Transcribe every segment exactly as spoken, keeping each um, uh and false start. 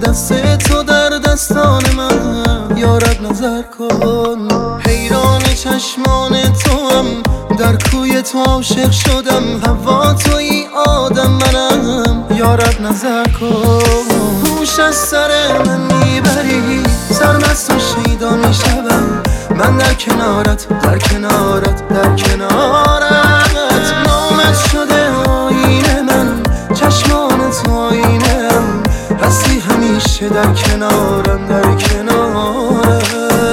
دست تو در دستان من، یارب نظر کن. حیران چشمان تو هم، در کوی تو عاشق شدم. هوا توی آدم منم، یارب نظر کن. هوش از سر من میبری، سرمست و شیدا میشوم. من در کنارت، در کنارت، در کنارت. نامت شده آینه من، چشمان تو آینم. هستی همیشه در کنارم، در کنارم.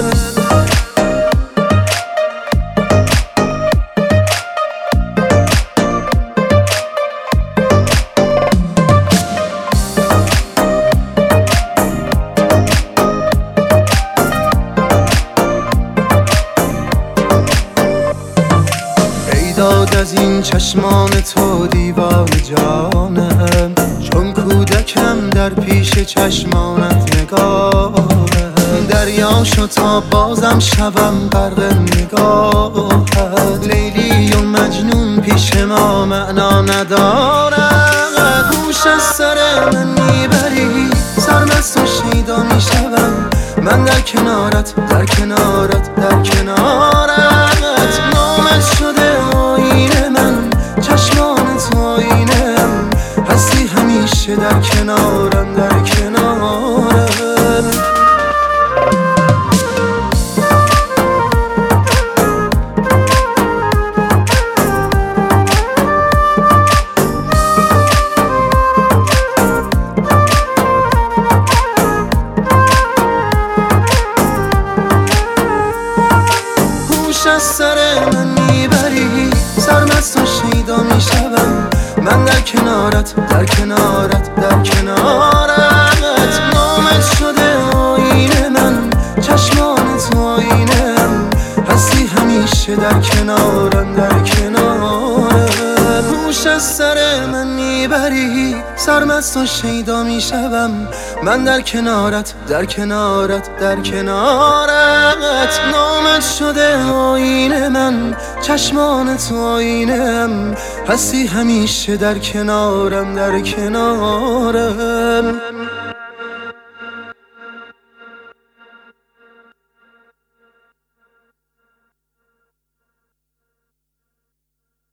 داد از این چشمان تو دیوان جانم، چون کودکم در پیش چشمانت نگاهم. دریا شو تا بازم شوم غرق نگاهت. لیلی و مجنون پیش ما معنا ندارد. هوش از سر من میبری، سرمست و شیدا میشوم. من در کنارت، در کنارت، در کنارت. نامت شده آینه من، چشمان تو آینم. هستی همیشه در کنارم، در کنارم. از سر من میبری، سرمست و شیدا میشوم. من در کنارت، در کنارت، در کنارت. نامت شده آینه من، چشمان تو آینم. هستی همیشه در کنارم، در کنارم. هوش از سر من میبری، سرمست و شیدا میشوم. من در کنارت، در کنارت، در کنارت. نامت شده آینه من، چشمان تو آینم. هستی همیشه در کنارم، در کنارم.